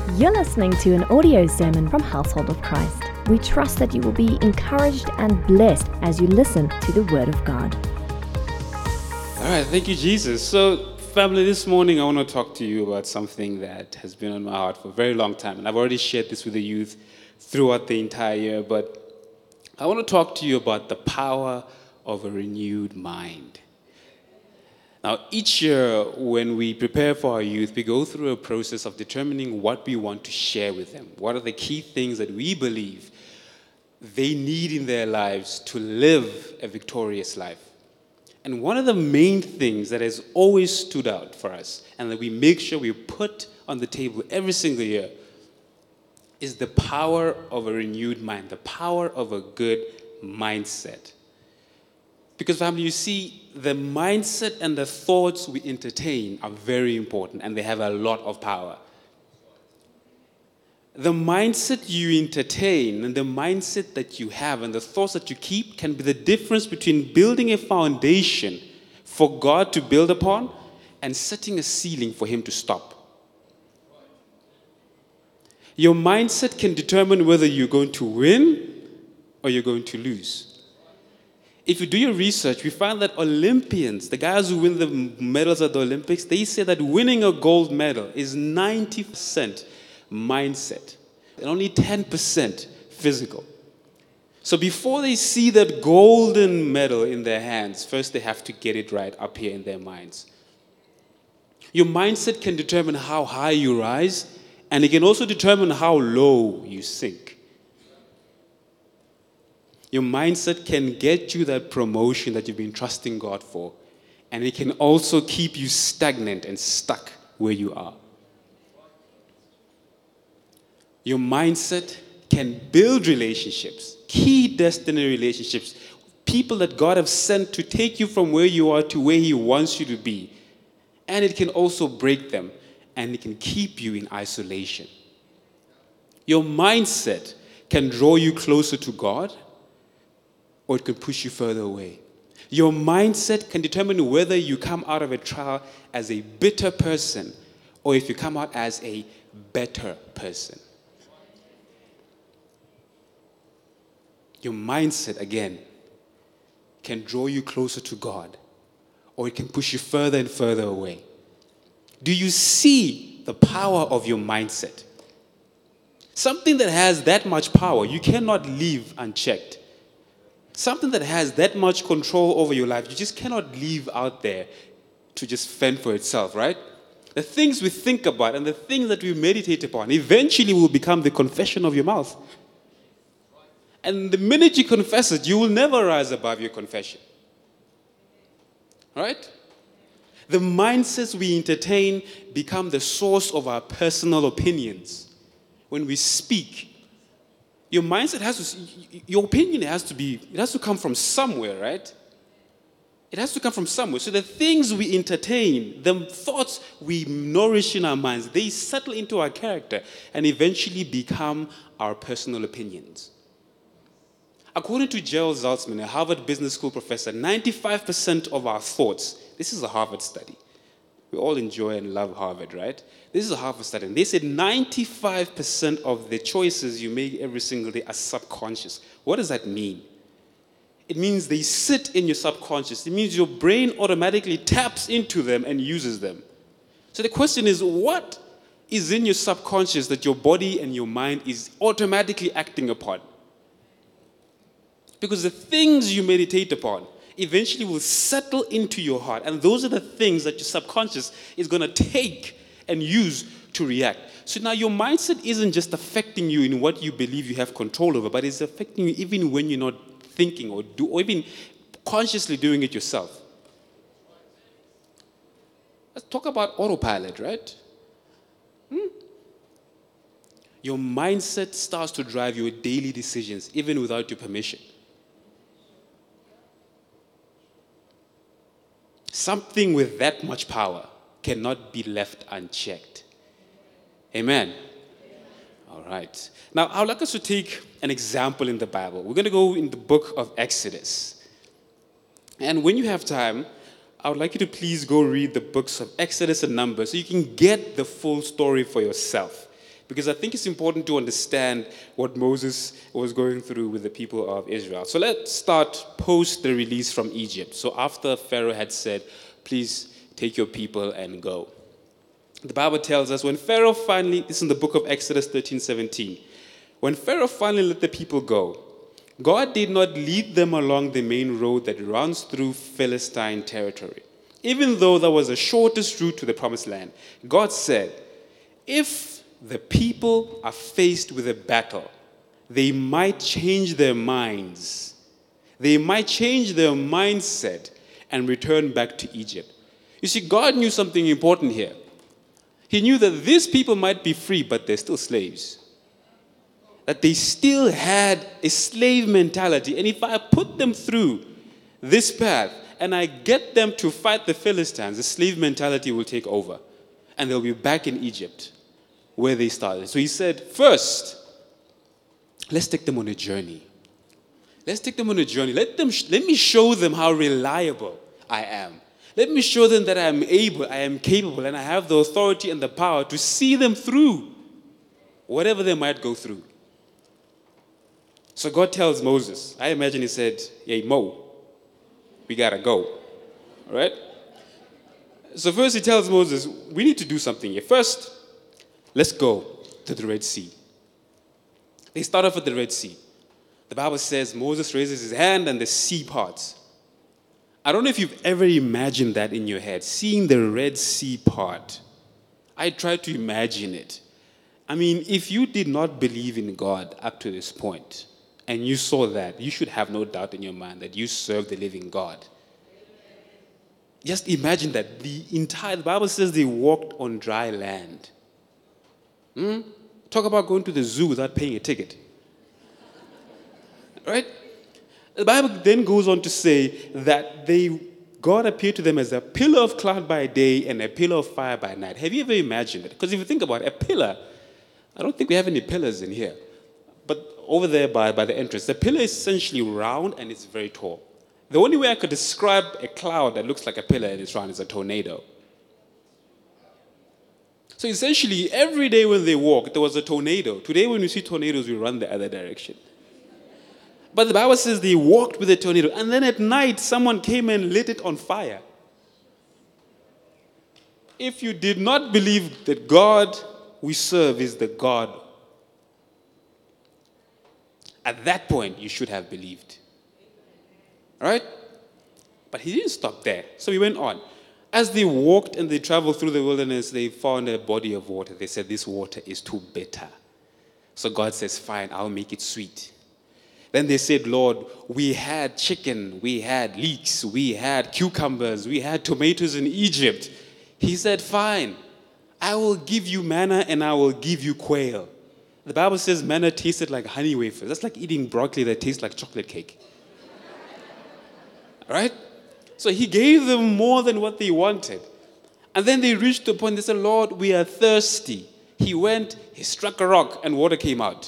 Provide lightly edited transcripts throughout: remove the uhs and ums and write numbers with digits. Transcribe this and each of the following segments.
You're listening to an audio sermon from Household of Christ. We trust that you will be encouraged and blessed as you listen to the Word of God. All right, thank you, Jesus. So, family, this morning I want to talk to you about something that has been on my heart for a very long time. And I've already shared this with the youth throughout the entire year, but I want to talk to you about the power of a renewed mind. Now, each year when we prepare for our youth, we go through a process of determining what we want to share with them. What are the key things that we believe they need in their lives to live a victorious life? And one of the main things that has always stood out for us and that we make sure we put on the table every single year is the power of a renewed mind, the power of a good mindset. Because, family, you see, the mindset and the thoughts we entertain are very important, and they have a lot of power. The mindset you entertain and the mindset that you have and the thoughts that you keep can be the difference between building a foundation for God to build upon and setting a ceiling for Him to stop. Your mindset can determine whether you're going to win or you're going to lose. If you do your research, we find that Olympians, the guys who win the medals at the Olympics, they say that winning a gold medal is 90% mindset and only 10% physical. So before they see that golden medal in their hands, first they have to get it right up here in their minds. Your mindset can determine how high you rise, and it can also determine how low you sink. Your mindset can get you that promotion that you've been trusting God for, and it can also keep you stagnant and stuck where you are. Your mindset can build relationships, key destiny relationships, people that God has sent to take you from where you are to where He wants you to be. And it can also break them, and it can keep you in isolation. Your mindset can draw you closer to God, or it can push you further away. Your mindset can determine whether you come out of a trial as a bitter person or if you come out as a better person. Your mindset, again, can draw you closer to God, or it can push you further and further away. Do you see the power of your mindset? Something that has that much power, you cannot leave unchecked. Something that has that much control over your life, you just cannot leave out there to just fend for itself, right? The things we think about and the things that we meditate upon eventually will become the confession of your mouth. And the minute you confess it, you will never rise above your confession. Right? The mindsets we entertain become the source of our personal opinions. When we speak, your mindset your opinion has to come from somewhere, right? It has to come from somewhere. So the things we entertain, the thoughts we nourish in our minds, they settle into our character and eventually become our personal opinions. According to Gerald Zaltzman, a Harvard Business School professor, 95% of our thoughts, this is a Harvard study. We all enjoy and love Harvard, right? This is a Harvard study. And they said 95% of the choices you make every single day are subconscious. What does that mean? It means they sit in your subconscious. It means your brain automatically taps into them and uses them. So the question is, what is in your subconscious that your body and your mind is automatically acting upon? Because the things you meditate upon eventually will settle into your heart. And those are the things that your subconscious is going to take and use to react. So now your mindset isn't just affecting you in what you believe you have control over, but it's affecting you even when you're not thinking or even consciously doing it yourself. Let's talk about autopilot, right? Your mindset starts to drive your daily decisions even without your permission. Something with that much power cannot be left unchecked. Amen. All right. Now, I would like us to take an example in the Bible. We're going to go in the book of Exodus. And when you have time, I would like you to please go read the books of Exodus and Numbers so you can get the full story for yourself. because I think it's important to understand what Moses was going through with the people of Israel. So let's start post the release from Egypt. So after Pharaoh had said, please take your people and go. The Bible tells us when Pharaoh finally, this is in the book of Exodus 13:17, when Pharaoh finally let the people go, God did not lead them along the main road that runs through Philistine territory. Even though that was the shortest route to the promised land, God said, if the people are faced with a battle, they might change their minds. They might change their mindset and return back to Egypt. You see, God knew something important here. He knew that these people might be free, but they're still slaves. That they still had a slave mentality. And if I put them through this path and I get them to fight the Philistines, the slave mentality will take over. And they'll be back in Egypt where they started. So he said, first, let's take them on a journey. Let's take them on a journey. Let me show them how reliable I am. Let me show them that I am able, I am capable, and I have the authority and the power to see them through whatever they might go through. So God tells Moses, I imagine he said, hey, Mo, we gotta go. All right? So first he tells Moses, we need to do something here. First, let's go to the Red Sea. They start off at the Red Sea. The Bible says Moses raises his hand and the sea parts. I don't know if you've ever imagined that in your head, seeing the Red Sea part. I tried to imagine it. I mean, if you did not believe in God up to this point, and you saw that, you should have no doubt in your mind that you serve the living God. Just imagine that. The Bible says they walked on dry land. Talk about going to the zoo without paying a ticket. Right? The Bible then goes on to say that God appeared to them as a pillar of cloud by day and a pillar of fire by night. Have you ever imagined it? Because if you think about it, a pillar, I don't think we have any pillars in here. But over there by the entrance, the pillar is essentially round and it's very tall. The only way I could describe a cloud that looks like a pillar and is round is a tornado. So essentially, every day when they walked, there was a tornado. Today when we see tornadoes, we run the other direction. But the Bible says they walked with a tornado. And then at night, someone came and lit it on fire. If you did not believe that God we serve is the God, at that point, you should have believed. All right? But he didn't stop there. So he went on. As they walked and they traveled through the wilderness, they found a body of water. They said, this water is too bitter. So God says, fine, I'll make it sweet. Then they said, Lord, we had chicken, we had leeks, we had cucumbers, we had tomatoes in Egypt. He said, fine, I will give you manna and I will give you quail. The Bible says manna tasted like honey wafers. That's like eating broccoli that tastes like chocolate cake. Right? So he gave them more than what they wanted. And then they reached the point, they said, Lord, we are thirsty. He went, he struck a rock, and water came out.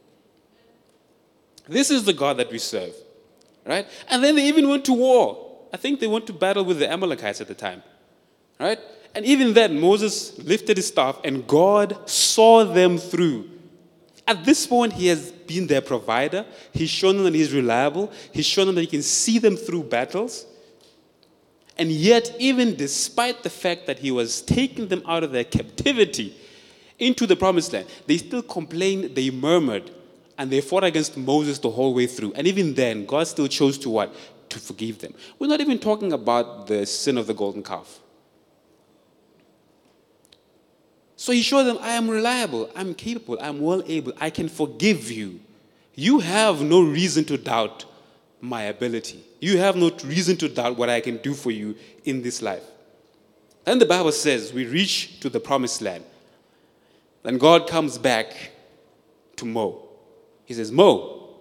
This is the God that we serve. Right? And then they even went to war. I think they went to battle with the Amalekites at the time. Right? And even then, Moses lifted his staff, and God saw them through. At this point, he has been their provider. He's shown them that he's reliable. He's shown them that he can see them through battles. And yet, even despite the fact that he was taking them out of their captivity into the promised land, they still complained, they murmured, and they fought against Moses the whole way through. And even then, God still chose to what? To forgive them. We're not even talking about the sin of the golden calf. So he showed them, I am reliable, I'm capable, I'm well able, I can forgive you. You have no reason to doubt my ability. You have no reason to doubt what I can do for you in this life. Then the Bible says we reach to the promised land. Then God comes back to Mo. He says, Mo,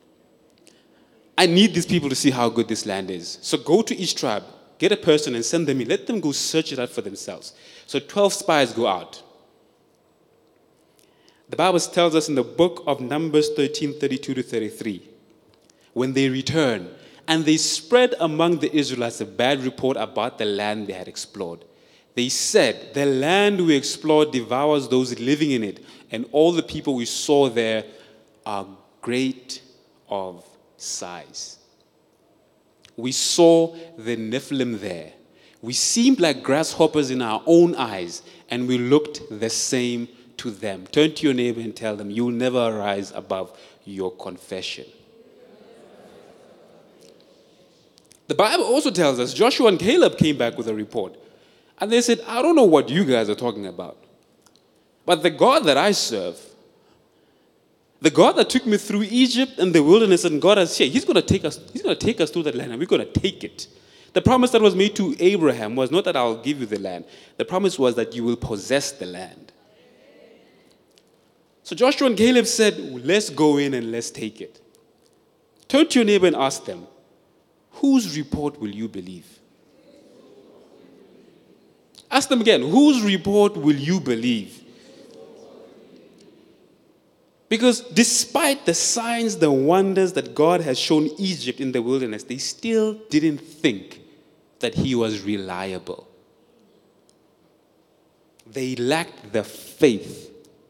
I need these people to see how good this land is. So go to each tribe, get a person and send them in. Let them go search it out for themselves. So 12 spies go out. The Bible tells us in the book of Numbers 13:32-33, when they return, and they spread among the Israelites a bad report about the land they had explored. They said, the land we explored devours those living in it, and all the people we saw there are great of size. We saw the Nephilim there. We seemed like grasshoppers in our own eyes, and we looked the same to them. Turn to your neighbor and tell them, you'll never rise above your confession. The Bible also tells us Joshua and Caleb came back with a report. And they said, I don't know what you guys are talking about. But the God that I serve, the God that took me through Egypt and the wilderness, and God has said, He's going to take us through that land, and we're going to take it. The promise that was made to Abraham was not that I'll give you the land. The promise was that you will possess the land. So Joshua and Caleb said, let's go in and let's take it. Turn to your neighbor and ask them, whose report will you believe? Ask them again, whose report will you believe? Because despite the signs, the wonders that God has shown Egypt in the wilderness, they still didn't think that He was reliable. They lacked the faith.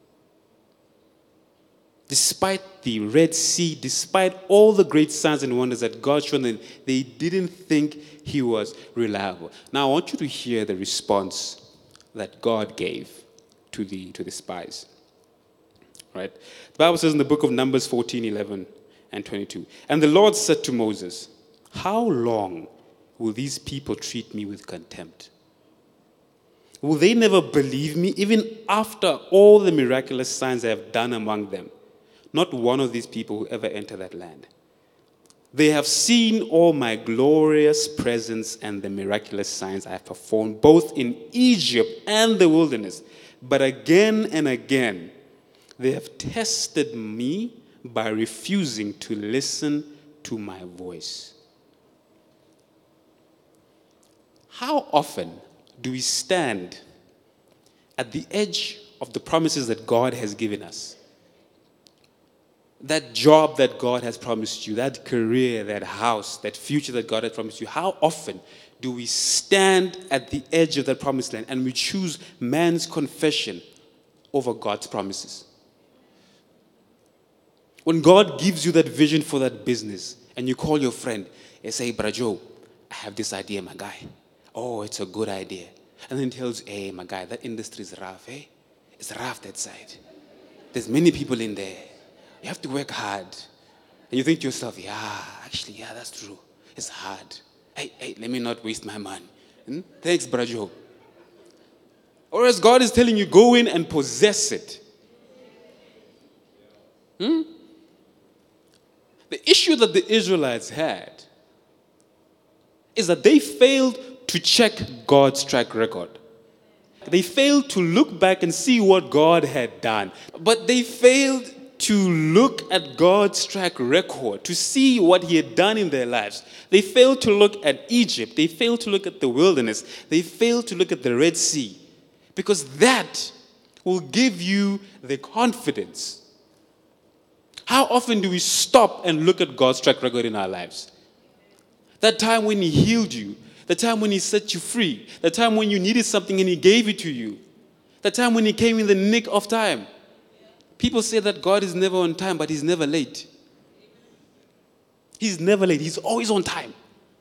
Despite the Red Sea, despite all the great signs and wonders that God showed them, they didn't think He was reliable. Now I want you to hear the response that God gave to the spies. Right? The Bible says in the book of Numbers 14, 11 and 22, and the Lord said to Moses, how long will these people treat me with contempt? Will they never believe me, even after all the miraculous signs I have done among them? Not one of these people will ever enter that land. They have seen all my glorious presence and the miraculous signs I have performed, both in Egypt and the wilderness. But again and again, they have tested me by refusing to listen to my voice. How often do we stand at the edge of the promises that God has given us? That job that God has promised you, that career, that house, that future that God has promised you. How often do we stand at the edge of that promised land and we choose man's confession over God's promises? When God gives you that vision for that business and you call your friend and say, Brajo, I have this idea, my guy. Oh, it's a good idea. And then he tells you, hey, my guy, that industry is rough, eh? It's rough that side. There's many people in there. You have to work hard. And you think to yourself, yeah, that's true. It's hard. Hey, let me not waste my money. Thanks, Brajo. Or as God is telling you, go in and possess it. The issue that the Israelites had is that they failed to check God's track record. They failed to look back and see what God had done. But they failed to look at God's track record, to see what He had done in their lives. They failed to look at Egypt. They failed to look at the wilderness. They failed to look at the Red Sea. Because that will give you the confidence. How often do we stop and look at God's track record in our lives? That time when He healed you, the time when He set you free, the time when you needed something and He gave it to you, the time when He came in the nick of time. People say that God is never on time, but He's never late. He's never late. He's always on time.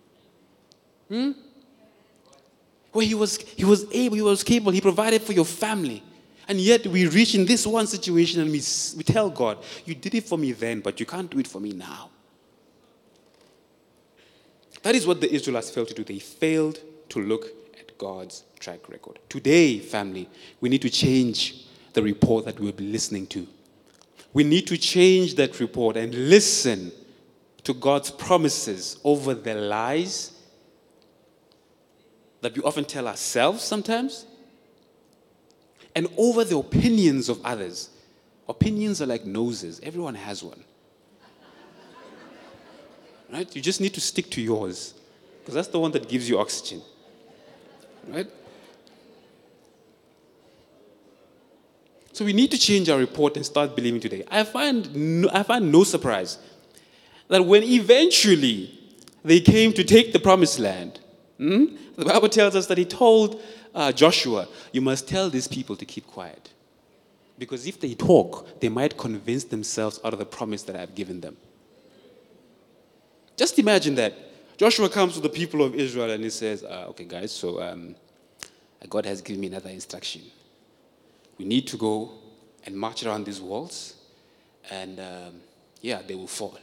Where He was able, He was capable, He provided for your family. And yet we reach in this one situation and we tell God, you did it for me then, but you can't do it for me now. That is what the Israelites failed to do. They failed to look at God's track record. Today, family, we need to change the report that we'll be listening to. We need to change that report and listen to God's promises over the lies that we often tell ourselves sometimes, and over the opinions of others. Opinions are like noses. Everyone has one. Right? You just need to stick to yours, because that's the one that gives you oxygen. Right? So we need to change our report and start believing today. I find no surprise that when eventually they came to take the promised land, the Bible tells us that He told Joshua, you must tell these people to keep quiet. Because if they talk, they might convince themselves out of the promise that I've given them. Just imagine that. Joshua comes to the people of Israel and he says, okay, guys, so God has given me another instruction. We need to go and march around these walls, and they will fall.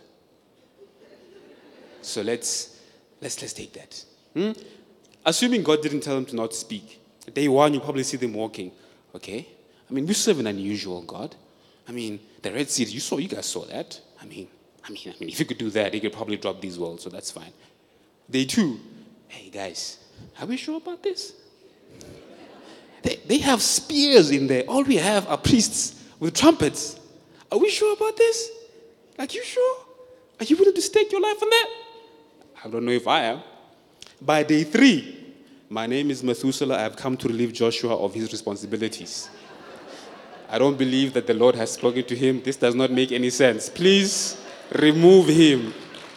So let's take that. Assuming God didn't tell them to not speak. Day one, you probably see them walking. Okay? I mean, we serve an unusual God. I mean, the Red Sea, you guys saw that. I mean, if you could do that, you could probably drop these walls, so that's fine. Day two, hey guys, are we sure about this? They have spears in there. All we have are priests with trumpets. Are we sure about this? Like, you sure? Are you willing to stake your life on that? I don't know if I am. By day three, my name is Methuselah. I have come to relieve Joshua of his responsibilities. I don't believe that the Lord has spoken to him. This does not make any sense. Please remove him.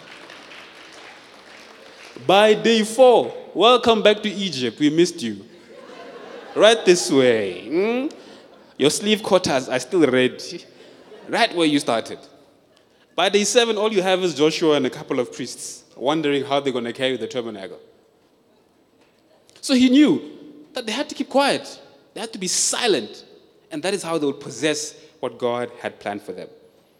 By day 4, welcome back to Egypt. We missed you. Right this way. Your sleeve quarters are still red. Right where you started. By day 7, all you have is Joshua and a couple of priests wondering how they're going to carry the tabernacle. So he knew that they had to keep quiet. They had to be silent. And that is how they would possess what God had planned for them.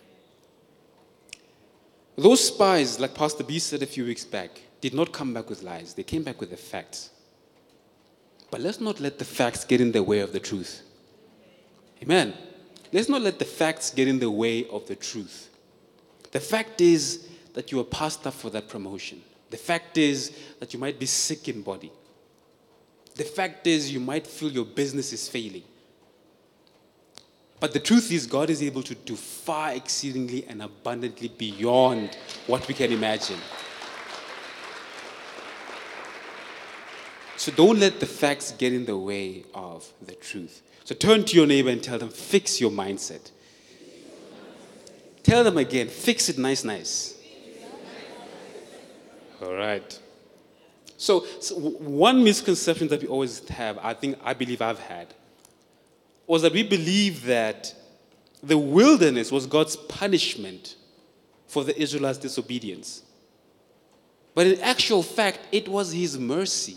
Those spies, like Pastor B said a few weeks back, did not come back with lies. They came back with the facts. But let's not let the facts get in the way of the truth. Amen. Let's not let the facts get in the way of the truth. The fact is that you are passed up for that promotion. The fact is that you might be sick in body. The fact is you might feel your business is failing. But the truth is God is able to do far exceedingly and abundantly beyond what we can imagine. So don't let the facts get in the way of the truth. So turn to your neighbor and tell them, fix your mindset. Tell them again, fix it nice. All right. So one misconception that we always have, I believe I've had, was that we believe that the wilderness was God's punishment for the Israelites' disobedience. But in actual fact, it was his mercy.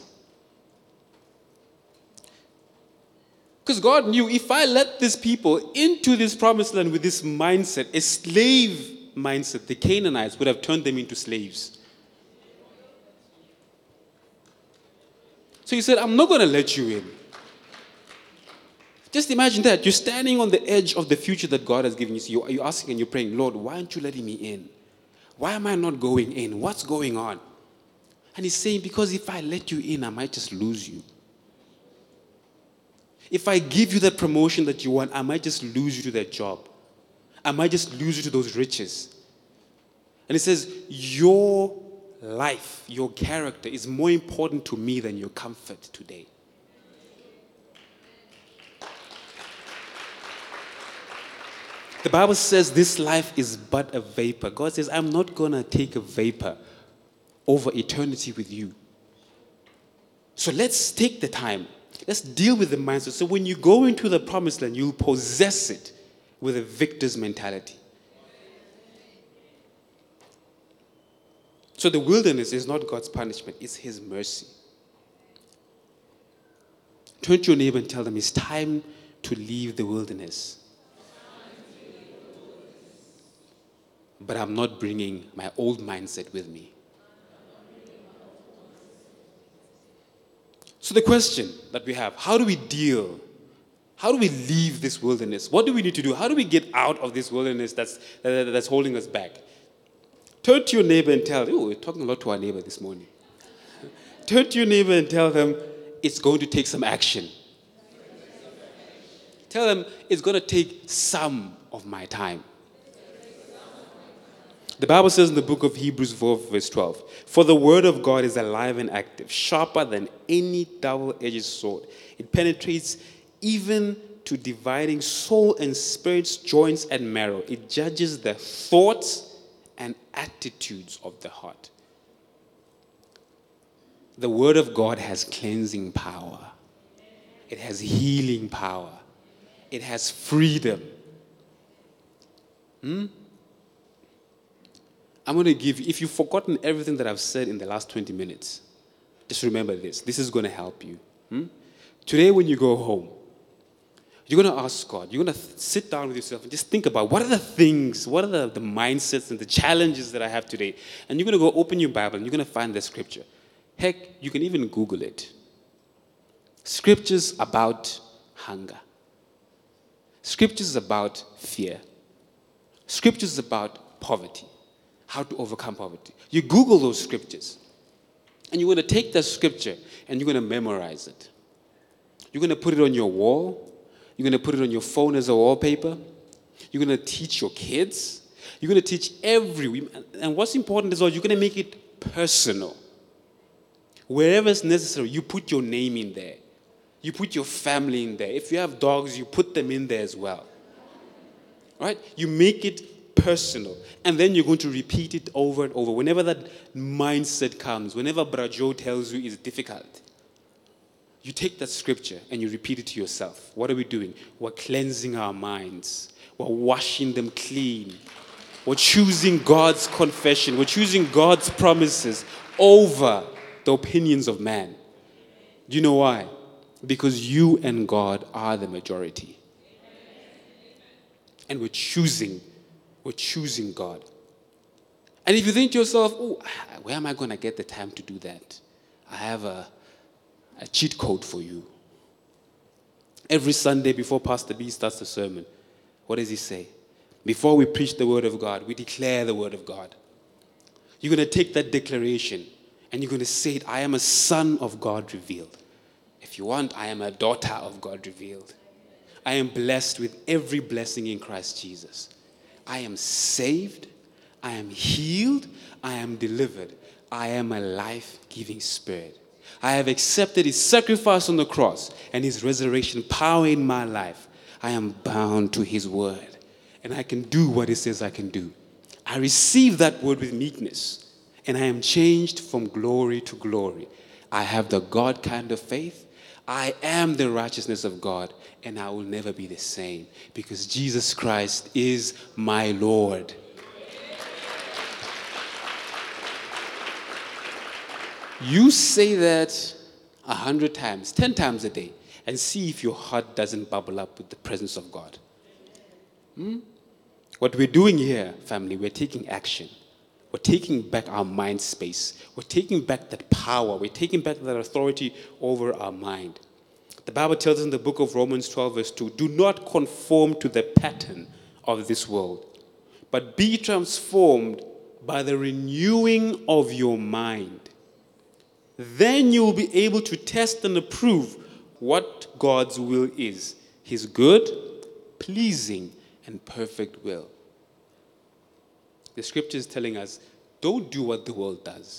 Because God knew if I let these people into this promised land with this mindset, a slave mindset, the Canaanites would have turned them into slaves. So he said, I'm not going to let you in. Just imagine that. You're standing on the edge of the future that God has given you. So you're asking and you're praying, Lord, why aren't you letting me in? Why am I not going in? What's going on? And he's saying, because if I let you in, I might just lose you. If I give you that promotion that you want, I might just lose you to that job. I might just lose you to those riches. And he says, your life, your character is more important to me than your comfort today. The Bible says this life is but a vapor. God says, I'm not going to take a vapor over eternity with you. So let's take the time. Let's deal with the mindset. So when you go into the promised land, you'll possess it with a victor's mentality. So the wilderness is not God's punishment, it's his mercy. Turn to your neighbor and tell them it's time to leave the wilderness. But I'm not bringing my old mindset with me. So the question that we have, how do we deal? How do we leave this wilderness? What do we need to do? How do we get out of this wilderness that's holding us back? Turn to your neighbor and tell them, we're talking a lot to our neighbor this morning. Turn to your neighbor and tell them, it's going to take some action. Tell them, it's going to take some of my time. The Bible says in the book of Hebrews 4, verse 12, for the word of God is alive and active, sharper than any double-edged sword. It penetrates even to dividing soul and spirit's joints and marrow. It judges the thoughts and attitudes of the heart. The word of God has cleansing power. It has healing power. It has freedom. I'm going to give you, if you've forgotten everything that I've said in the last 20 minutes, just remember this. This is going to help you. Today when you go home, you're going to ask God, you're going to sit down with yourself and just think about what are the things, what are the mindsets and the challenges that I have today. And you're going to go open your Bible and you're going to find the scripture. Heck, you can even Google it. Scriptures about hunger. Scriptures about fear. Scriptures about poverty. How to overcome poverty. You Google those scriptures. And you're going to take that scripture and you're going to memorize it. You're going to put it on your wall. You're going to put it on your phone as a wallpaper. You're going to teach your kids. You're going to teach and what's important is, you're going to make it personal. Wherever it's necessary, you put your name in there. You put your family in there. If you have dogs, you put them in there as well. Right? You make it personal. And then you're going to repeat it over and over. Whenever that mindset comes, whenever Brajo tells you it's difficult, you take that scripture and you repeat it to yourself. What are we doing? We're cleansing our minds. We're washing them clean. We're choosing God's confession. We're choosing God's promises over the opinions of man. Do you know why? Because you and God are the majority. And we're choosing God. And if you think to yourself, where am I going to get the time to do that? I have a cheat code for you. Every Sunday before Pastor B starts the sermon, what does he say? Before we preach the word of God, we declare the word of God. You're going to take that declaration and you're going to say it, I am a son of God revealed. If you want, I am a daughter of God revealed. I am blessed with every blessing in Christ Jesus. I am saved. I am healed. I am delivered. I am a life-giving spirit. I have accepted his sacrifice on the cross and his resurrection power in my life. I am bound to his word. And I can do what he says I can do. I receive that word with meekness. And I am changed from glory to glory. I have the God kind of faith. I am the righteousness of God. And I will never be the same. Because Jesus Christ is my Lord. You say that 100 times, 10 times a day, and see if your heart doesn't bubble up with the presence of God. What we're doing here, family, we're taking action. We're taking back our mind space. We're taking back that power. We're taking back that authority over our mind. The Bible tells us in the book of Romans 12, verse 2, do not conform to the pattern of this world, but be transformed by the renewing of your mind. Then you will be able to test and approve what God's will is, his good, pleasing, and perfect will. The scripture is telling us, don't do what the world does.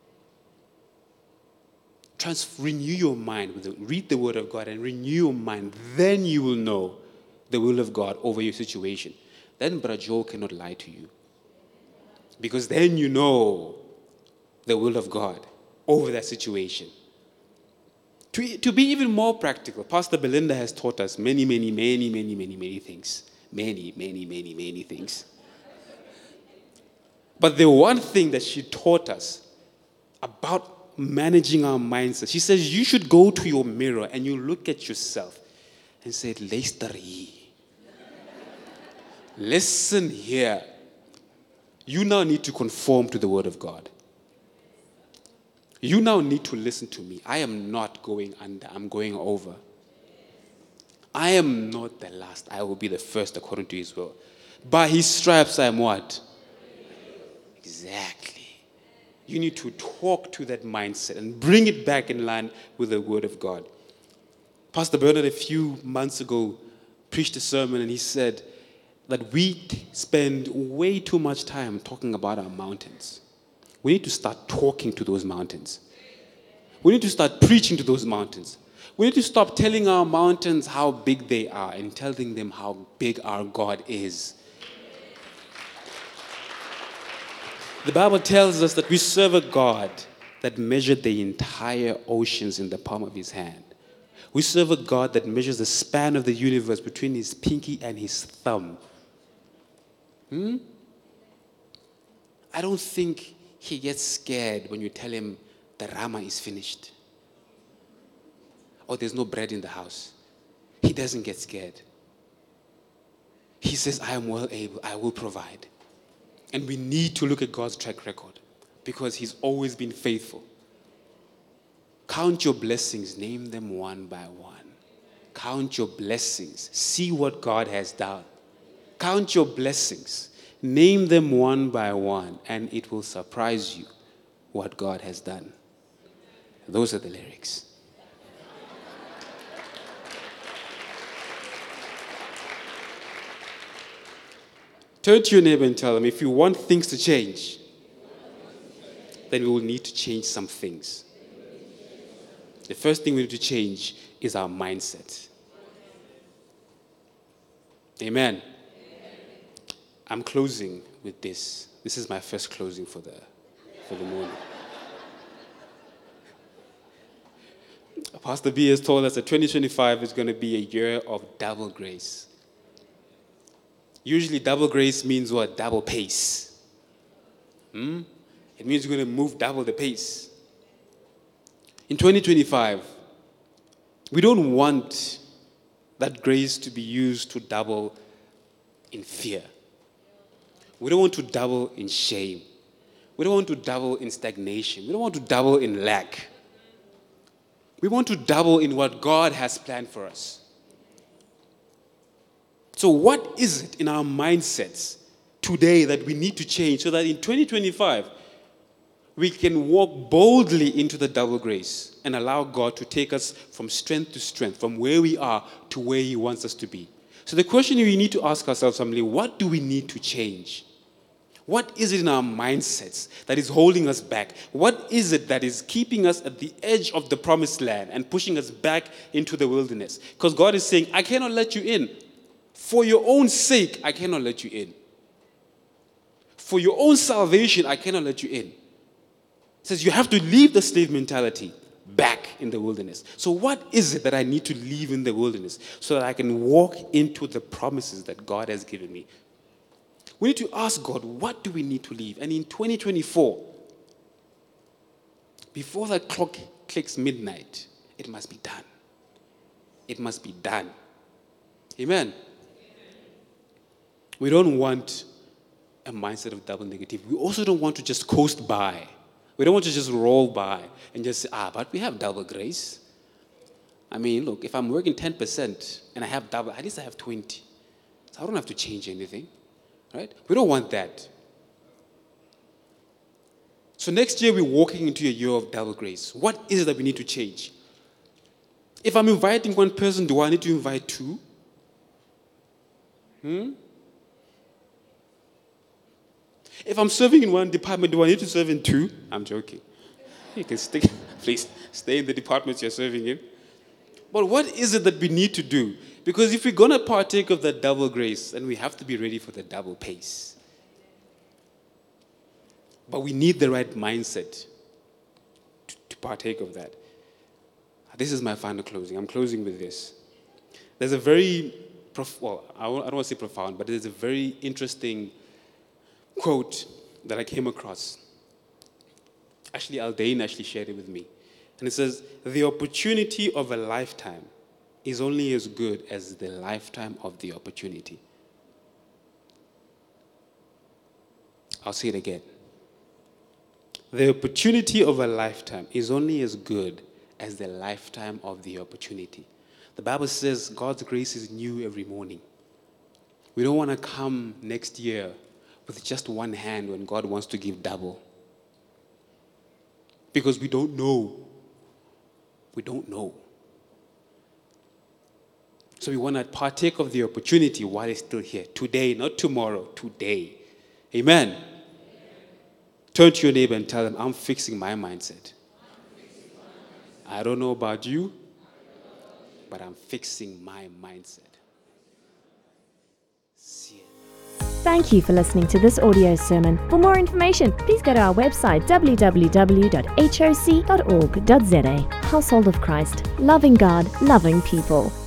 Renew your mind. Read the word of God and renew your mind. Then you will know the will of God over your situation. Then Brajo cannot lie to you. Because then you know the will of God over that situation. To be even more practical, Pastor Belinda has taught us many things. Many things. But the one thing that she taught us about managing our mindset, she says you should go to your mirror and you look at yourself and say, listen here. You now need to conform to the word of God. You now need to listen to me. I am not going under. I'm going over. I am not the last. I will be the first according to his will. By his stripes I am what? Exactly. You need to talk to that mindset and bring it back in line with the word of God. Pastor Bernard a few months ago preached a sermon and he said that we spend way too much time talking about our mountains. We need to start talking to those mountains. We need to start preaching to those mountains. We need to stop telling our mountains how big they are and telling them how big our God is. The Bible tells us that we serve a God that measured the entire oceans in the palm of his hand. We serve a God that measures the span of the universe between his pinky and his thumb. I don't think he gets scared when you tell him the rama is finished or there's no bread in the house. He doesn't get scared. He says, I am well able, I will provide. And we need to look at God's track record because he's always been faithful. Count your blessings, name them one by one. Count your blessings, see what God has done. Count your blessings, name them one by one, and it will surprise you what God has done. Those are the lyrics. Turn to your neighbor and tell them, if you want things to change, then we will need to change some things. The first thing we need to change is our mindset. Amen. I'm closing with this. This is my first closing for the morning. Pastor B has told us that 2025 is going to be a year of double grace. Usually double grace means what? Double pace. It means you're going to move double the pace. In 2025, we don't want that grace to be used to double in fear. We don't want to double in shame. We don't want to double in stagnation. We don't want to double in lack. We want to double in what God has planned for us. So what is it in our mindsets today that we need to change so that in 2025, we can walk boldly into the double grace and allow God to take us from strength to strength, from where we are to where he wants us to be. So the question we need to ask ourselves, family, what do we need to change? What is it in our mindsets that is holding us back? What is it that is keeping us at the edge of the promised land and pushing us back into the wilderness? Because God is saying, I cannot let you in. For your own sake, I cannot let you in. For your own salvation, I cannot let you in. It says you have to leave the slave mentality back in the wilderness. So what is it that I need to leave in the wilderness so that I can walk into the promises that God has given me? We need to ask God, what do we need to leave? And in 2024, before the clock clicks midnight, it must be done. It must be done. Amen. We don't want a mindset of double negative. We also don't want to just coast by. We don't want to just roll by and just say, but we have double grace. I mean, look, if I'm working 10% and I have double, at least I have 20. So I don't have to change anything, right? We don't want that. So next year, we're walking into a year of double grace. What is it that we need to change? If I'm inviting one person, do I need to invite two? If I'm serving in one department, do I need to serve in two? I'm joking. You can please stay in the departments you're serving in. But what is it that we need to do? Because if we're going to partake of that double grace, then we have to be ready for the double pace. But we need the right mindset to partake of that. This is my final closing. I'm closing with this. There's a very, I don't want to say profound, but there's a very interesting quote that I came across. Actually, Aldane shared it with me. And it says, the opportunity of a lifetime is only as good as the lifetime of the opportunity. I'll say it again. The opportunity of a lifetime is only as good as the lifetime of the opportunity. The Bible says God's grace is new every morning. We don't want to come next year with just one hand when God wants to give double. Because we don't know. We don't know. So we want to partake of the opportunity while it's still here. Today, not tomorrow. Today. Amen. Turn to your neighbor and tell them, I'm fixing my mindset. I don't know about you, but I'm fixing my mindset. See it. Thank you for listening to this audio sermon. For more information, please go to our website www.hoc.org.za. Household of Christ, loving God, loving people.